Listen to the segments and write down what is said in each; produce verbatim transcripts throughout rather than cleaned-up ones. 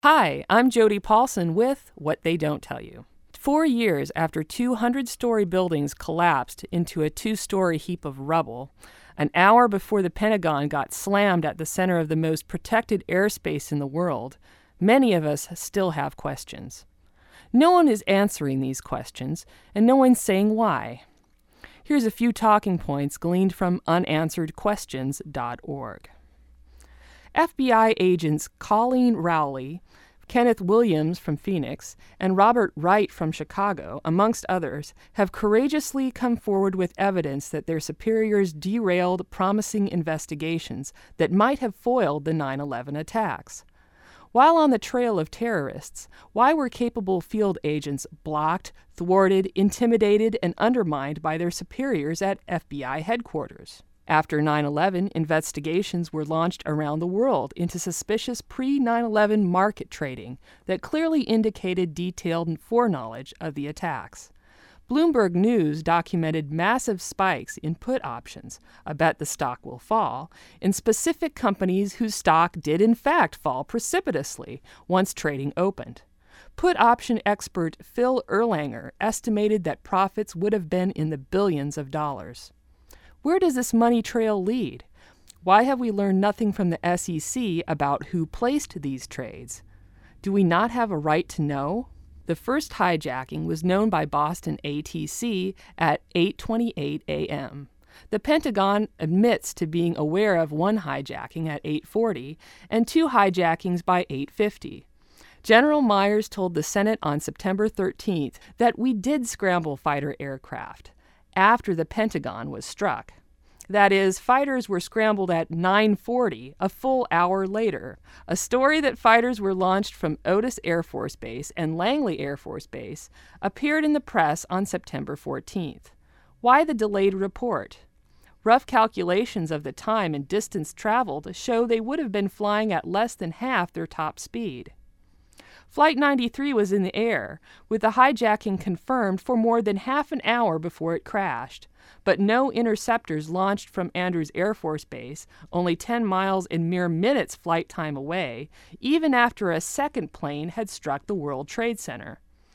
Hi, I'm Jody Paulson with What They Don't Tell You. Four years after two hundred-story buildings collapsed into a two-story heap of rubble, an hour before the Pentagon got slammed at the center of the most protected airspace in the world, many of us still have questions. No one is answering these questions, and no one's saying why. Here's a few talking points gleaned from unanswered questions dot org. F B I agents Colleen Rowley, Kenneth Williams from Phoenix, and Robert Wright from Chicago, amongst others, have courageously come forward with evidence that their superiors derailed promising investigations that might have foiled the nine eleven attacks. While on the trail of terrorists, why were capable field agents blocked, thwarted, intimidated, and undermined by their superiors at F B I headquarters? After nine eleven, investigations were launched around the world into suspicious pre nine eleven market trading that clearly indicated detailed foreknowledge of the attacks. Bloomberg News documented massive spikes in put options, a bet the stock will fall, in specific companies whose stock did in fact fall precipitously once trading opened. Put option expert Phil Erlanger estimated that profits would have been in the billions of dollars. Where does this money trail lead? Why have we learned nothing from the S E C about who placed these trades? Do we not have a right to know? The first hijacking was known by Boston A T C at eight twenty-eight a.m. The Pentagon admits to being aware of one hijacking at eight forty and two hijackings by eight fifty. General Myers told the Senate on September thirteenth that we did scramble fighter aircraft after the Pentagon was struck. That is, fighters were scrambled at nine forty, a full hour later, a story that fighters were launched from Otis Air Force Base and Langley Air Force Base appeared in the press on September fourteenth. Why the delayed report? Rough calculations of the time and distance traveled show they would have been flying at less than half their top speed. Flight ninety-three was in the air, with the hijacking confirmed for more than half an hour before it crashed, but no interceptors launched from Andrews Air Force Base, only ten miles and mere minutes flight time away, even after a second plane had struck the World Trade Center.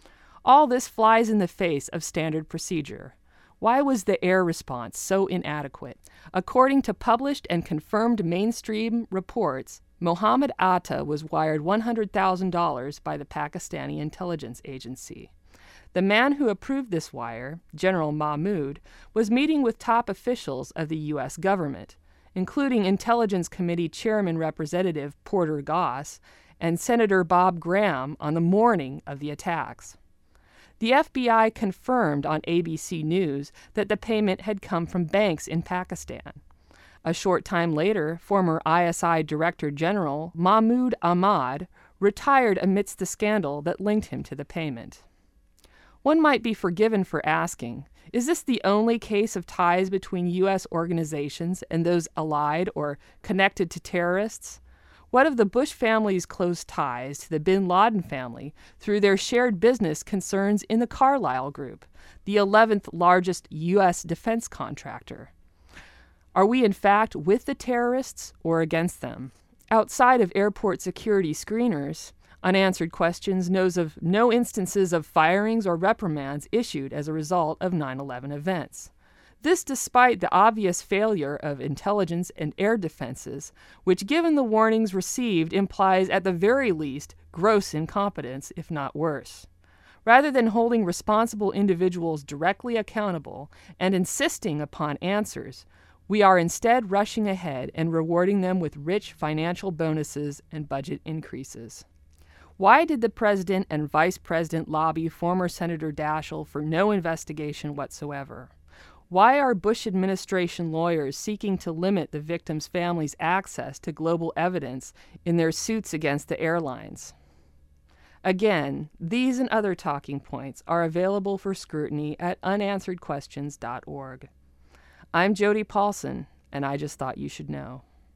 All this flies in the face of standard procedure. Why was the air response so inadequate? According to published and confirmed mainstream reports, Mohammed Atta was wired one hundred thousand dollars by the Pakistani intelligence agency. The man who approved this wire, General Mahmoud, was meeting with top officials of the U S government, including Intelligence Committee Chairman Representative Porter Goss and Senator Bob Graham on the morning of the attacks. The F B I confirmed on A B C News that the payment had come from banks in Pakistan. A short time later, former I S I Director General Mahmoud Ahmad retired amidst the scandal that linked him to the payment. One might be forgiven for asking, is this the only case of ties between U S organizations and those allied or connected to terrorists? What of the Bush family's close ties to the bin Laden family through their shared business concerns in the Carlyle Group, the eleventh largest U S defense contractor? Are we in fact with the terrorists or against them? Outside of airport security screeners, Unanswered Questions knows of no instances of firings or reprimands issued as a result of nine eleven events. This despite the obvious failure of intelligence and air defenses, which given the warnings received implies at the very least gross incompetence, if not worse. Rather than holding responsible individuals directly accountable and insisting upon answers, we are instead rushing ahead and rewarding them with rich financial bonuses and budget increases. Why did the president and vice president lobby former Senator Daschle for no investigation whatsoever? Why are Bush administration lawyers seeking to limit the victims' families' access to global evidence in their suits against the airlines? Again, these and other talking points are available for scrutiny at unanswered questions dot org. I'm Jody Paulson, and I just thought you should know.